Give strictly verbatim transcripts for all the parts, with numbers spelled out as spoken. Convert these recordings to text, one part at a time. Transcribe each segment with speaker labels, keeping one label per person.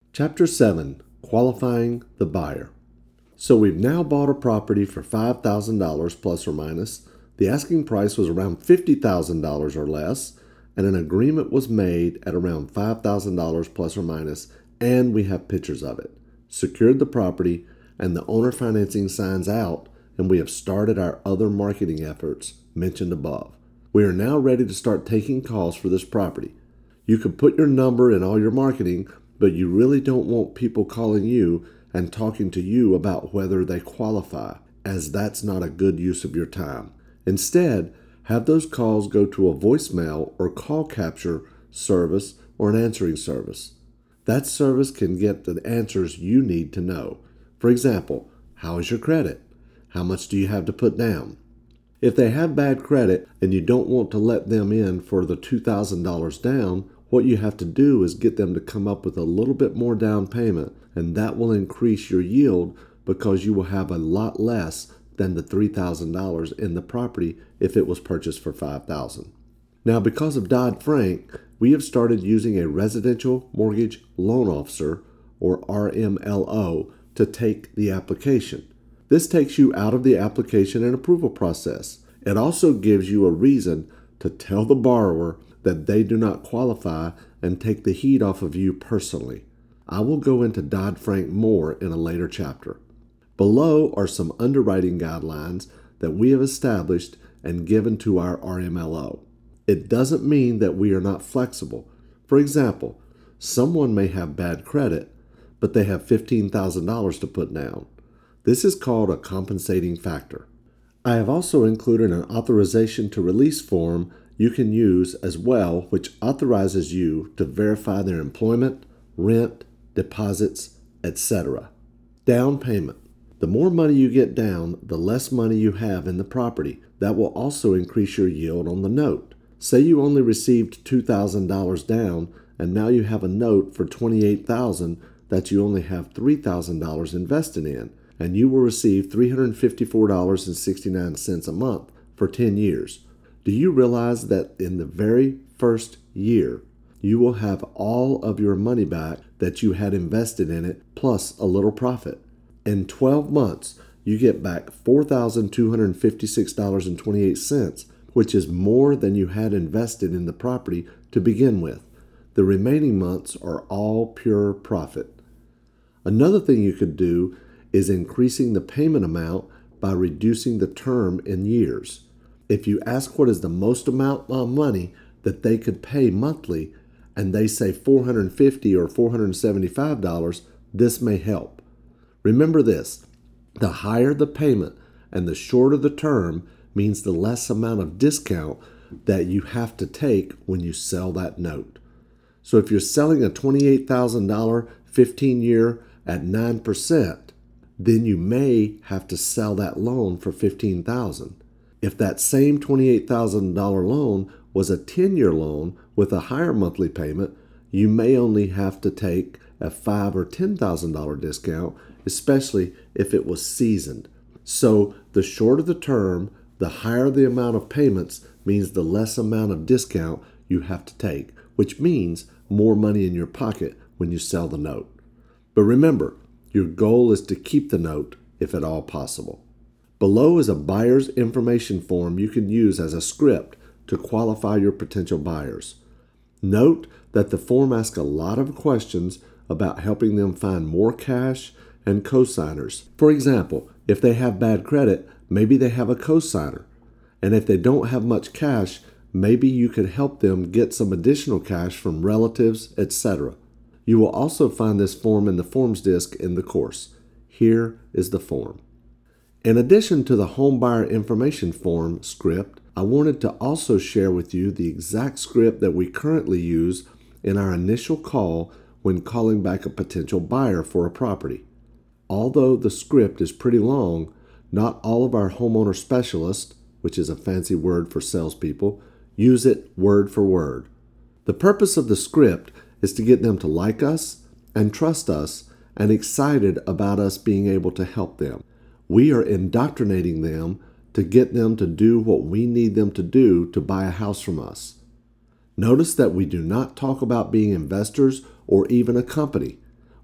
Speaker 1: Chapter seven, Qualifying the Buyer. So we've now bought a property for five thousand dollars plus or minus. The asking price was around fifty thousand dollars or less, and an agreement was made at around five thousand dollars plus or minus, and we have pictures of it. Secured the property, and the owner financing signs out, and we have started our other marketing efforts mentioned above. We are now ready to start taking calls for this property. You could put your number in all your marketing, but you really don't want people calling you and talking to you about whether they qualify, as that's not a good use of your time. Instead, have those calls go to a voicemail or call capture service or an answering service. That service can get the answers you need to know. For example, how is your credit? How much do you have to put down? If they have bad credit and you don't want to let them in for the two thousand dollars down, what you have to do is get them to come up with a little bit more down payment, and that will increase your yield because you will have a lot less than the three thousand dollars in the property if it was purchased for five thousand dollars. Now, because of Dodd-Frank, we have started using a residential mortgage loan officer, or R M L O, to take the application. This takes you out of the application and approval process. It also gives you a reason to tell the borrower that they do not qualify and take the heat off of you personally. I will go into Dodd-Frank more in a later chapter. Below are some underwriting guidelines that we have established and given to our R M L O. It doesn't mean that we are not flexible. For example, someone may have bad credit, but they have fifteen thousand dollars to put down. This is called a compensating factor. I have also included an authorization to release form you can use as well, which authorizes you to verify their employment, rent, deposits, et cetera. Down payment. The more money you get down, the less money you have in the property. That will also increase your yield on the note. Say you only received two thousand dollars down, and now you have a note for twenty-eight thousand dollars that you only have three thousand dollars invested in, and you will receive three hundred fifty-four dollars and sixty-nine cents a month for ten years. Do you realize that in the very first year, you will have all of your money back that you had invested in it, plus a little profit? In twelve months, you get back four thousand two hundred fifty-six dollars and twenty-eight cents, which is more than you had invested in the property to begin with. The remaining months are all pure profit. Another thing you could do is increasing the payment amount by reducing the term in years. If you ask what is the most amount of money that they could pay monthly, and they say four hundred fifty dollars or four hundred seventy-five dollars, this may help. Remember this, the higher the payment and the shorter the term means the less amount of discount that you have to take when you sell that note. So if you're selling a twenty-eight thousand dollars fifteen-year at nine percent, then you may have to sell that loan for fifteen thousand dollars. If that same twenty-eight thousand dollars loan was a ten-year loan with a higher monthly payment, you may only have to take a five thousand dollars or ten thousand dollars discount, especially if it was seasoned. So the shorter the term, the higher the amount of payments means the less amount of discount you have to take, which means more money in your pocket when you sell the note. But remember, your goal is to keep the note if at all possible. Below is a buyer's information form you can use as a script to qualify your potential buyers. Note that the form asks a lot of questions about helping them find more cash and cosigners. For example, if they have bad credit, maybe they have a cosigner. And if they don't have much cash, maybe you could help them get some additional cash from relatives, et cetera. You will also find this form in the forms disc in the course. Here is the form. In addition to the home buyer information form script, I wanted to also share with you the exact script that we currently use in our initial call when calling back a potential buyer for a property. Although the script is pretty long, not all of our homeowner specialists, which is a fancy word for salespeople, use it word for word. The purpose of the script is to get them to like us and trust us and excited about us being able to help them. We are indoctrinating them to get them to do what we need them to do to buy a house from us. Notice that we do not talk about being investors or even a company.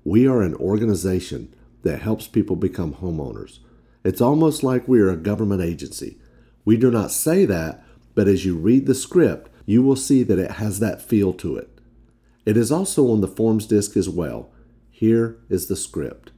Speaker 1: We are an organization that helps people become homeowners. It's almost like we are a government agency. We do not say that, but as you read the script, you will see that it has that feel to it. It is also on the forms disc as well. Here is the script.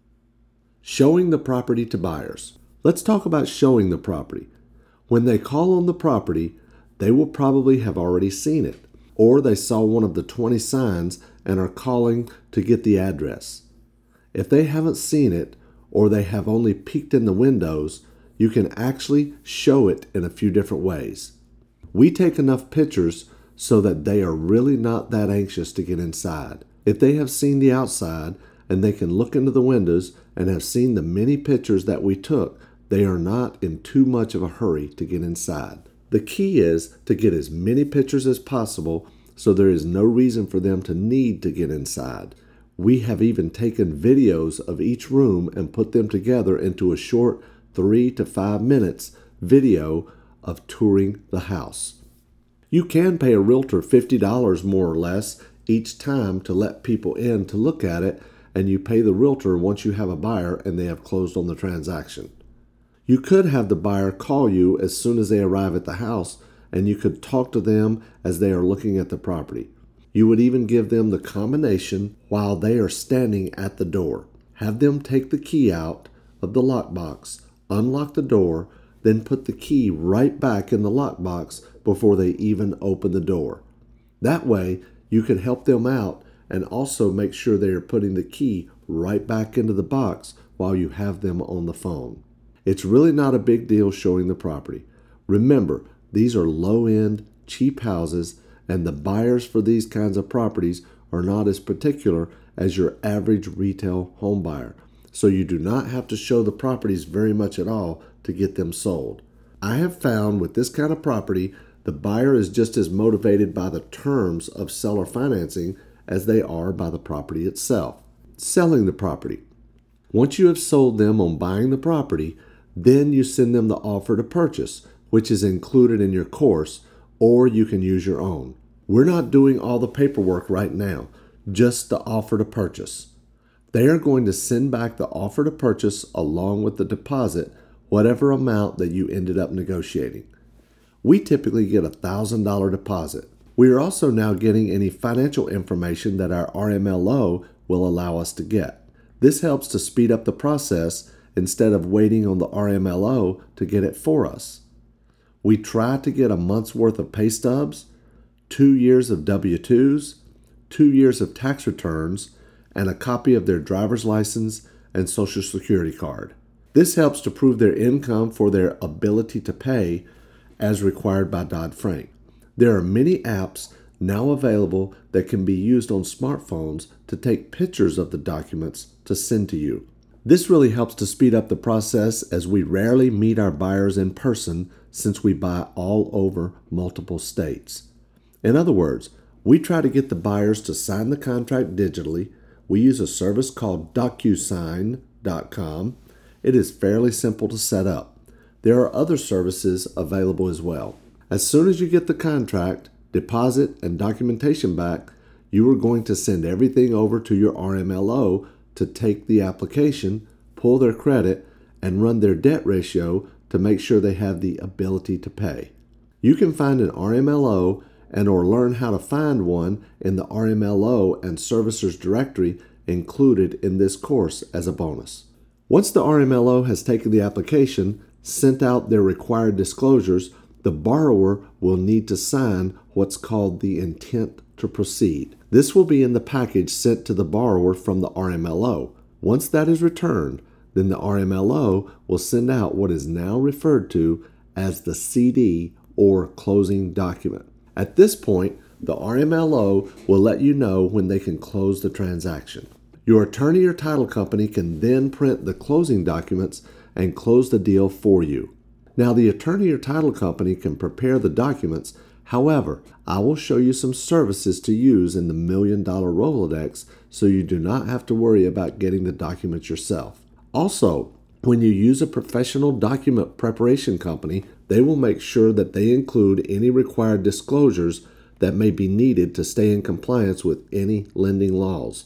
Speaker 1: Showing the property to buyers. Let's talk about showing the property. When they call on the property, they will probably have already seen it, or they saw one of the twenty signs and are calling to get the address. If they haven't seen it, or they have only peeked in the windows, you can actually show it in a few different ways. We take enough pictures so that they are really not that anxious to get inside. If they have seen the outside and they can look into the windows and have seen the many pictures that we took, they are not in too much of a hurry to get inside. The key is to get as many pictures as possible so there is no reason for them to need to get inside. We have even taken videos of each room and put them together into a short three to five minutes video of touring the house. You can pay a realtor fifty dollars more or less each time to let people in to look at it, and you pay the realtor once you have a buyer and they have closed on the transaction. You could have the buyer call you as soon as they arrive at the house, and you could talk to them as they are looking at the property. You would even give them the combination while they are standing at the door. Have them take the key out of the lockbox, unlock the door, then put the key right back in the lockbox before they even open the door. That way, you can help them out and also make sure they are putting the key right back into the box while you have them on the phone. It's really not a big deal showing the property. Remember, these are low-end, cheap houses, and the buyers for these kinds of properties are not as particular as your average retail home buyer. So you do not have to show the properties very much at all to get them sold. I have found with this kind of property, the buyer is just as motivated by the terms of seller financing as they are by the property itself. Selling the property. Once you have sold them on buying the property, then you send them the offer to purchase, which is included in your course, or you can use your own. We're not doing all the paperwork right now, just the offer to purchase. They are going to send back the offer to purchase along with the deposit, whatever amount that you ended up negotiating. We typically get a one thousand dollars deposit. We are also now getting any financial information that our R M L O will allow us to get. This helps to speed up the process instead of waiting on the R M L O to get it for us. We try to get a month's worth of pay stubs, two years of W two's, two years of tax returns, and a copy of their driver's license and social security card. This helps to prove their income for their ability to pay as required by Dodd-Frank. There are many apps now available that can be used on smartphones to take pictures of the documents to send to you. This really helps to speed up the process as we rarely meet our buyers in person since we buy all over multiple states. In other words, we try to get the buyers to sign the contract digitally. We use a service called DocuSign dot com. It is fairly simple to set up. There are other services available as well. As soon as you get the contract, deposit, and documentation back, you are going to send everything over to your R M L O to take the application, pull their credit, and run their debt ratio to make sure they have the ability to pay. You can find an R M L O and or learn how to find one in the R M L O and Servicers Directory included in this course as a bonus. Once the R M L O has taken the application, sent out their required disclosures, the borrower will need to sign what's called the intent to proceed. This will be in the package sent to the borrower from the R M L O. Once that is returned, then the R M L O will send out what is now referred to as the C D or closing document. At this point, the R M L O will let you know when they can close the transaction. Your attorney or title company can then print the closing documents and close the deal for you. Now, the attorney or title company can prepare the documents. However, I will show you some services to use in the Million Dollar Rolodex so you do not have to worry about getting the documents yourself. Also, when you use a professional document preparation company, they will make sure that they include any required disclosures that may be needed to stay in compliance with any lending laws.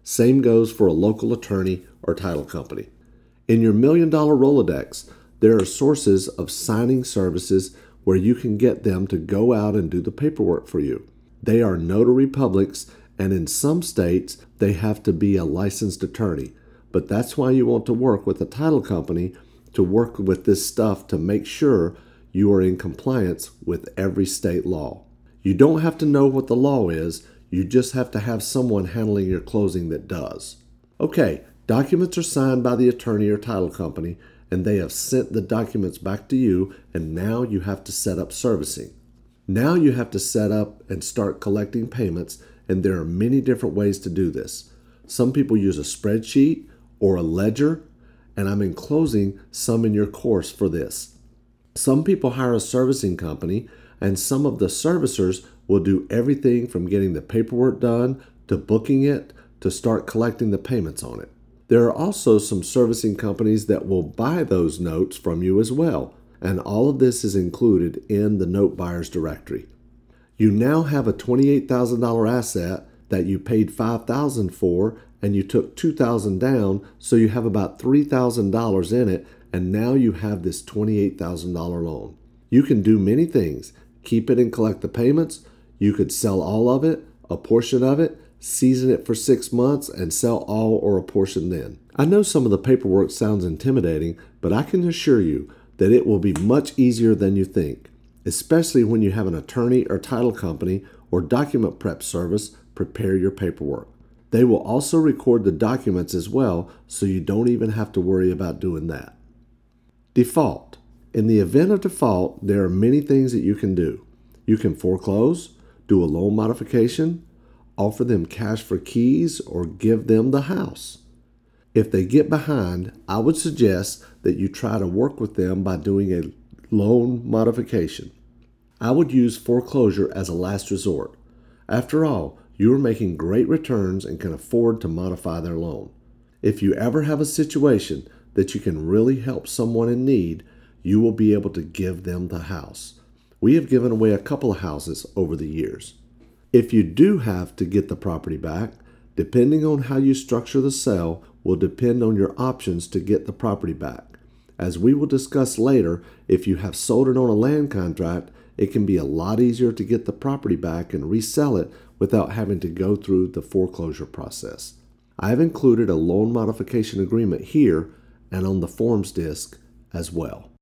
Speaker 1: Same goes for a local attorney or title company. In your million dollar Rolodex, there are sources of signing services where you can get them to go out and do the paperwork for you. They are notary publics, and in some states, they have to be a licensed attorney. But that's why you want to work with a title company to work with this stuff to make sure you are in compliance with every state law. You don't have to know what the law is, you just have to have someone handling your closing that does. Okay, documents are signed by the attorney or title company, and they have sent the documents back to you, and now you have to set up servicing. Now you have to set up and start collecting payments, and there are many different ways to do this. Some people use a spreadsheet or a ledger, and I'm enclosing some in your course for this. Some people hire a servicing company, and some of the servicers will do everything from getting the paperwork done to booking it to start collecting the payments on it. There are also some servicing companies that will buy those notes from you as well, and all of this is included in the Note Buyers Directory. You now have a twenty-eight thousand dollars asset that you paid five thousand dollars for, and you took two thousand dollars down, so you have about three thousand dollars in it, and now you have this twenty-eight thousand dollars loan. You can do many things. Keep it and collect the payments. You could sell all of it, a portion of it, season it for six months, and sell all or a portion then. I know some of the paperwork sounds intimidating, but I can assure you that it will be much easier than you think, especially when you have an attorney or title company or document prep service prepare your paperwork. They will also record the documents as well, so you don't even have to worry about doing that. Default. In the event of default, there are many things that you can do. You can foreclose, do a loan modification, offer them cash for keys, or give them the house. If they get behind, I would suggest that you try to work with them by doing a loan modification. I would use foreclosure as a last resort. After all, you are making great returns and can afford to modify their loan. If you ever have a situation that you can really help someone in need, you will be able to give them the house. We have given away a couple of houses over the years. If you do have to get the property back, depending on how you structure the sale will depend on your options to get the property back. As we will discuss later, if you have sold it on a land contract, it can be a lot easier to get the property back and resell it without having to go through the foreclosure process. I have included a loan modification agreement here and on the forms disc as well.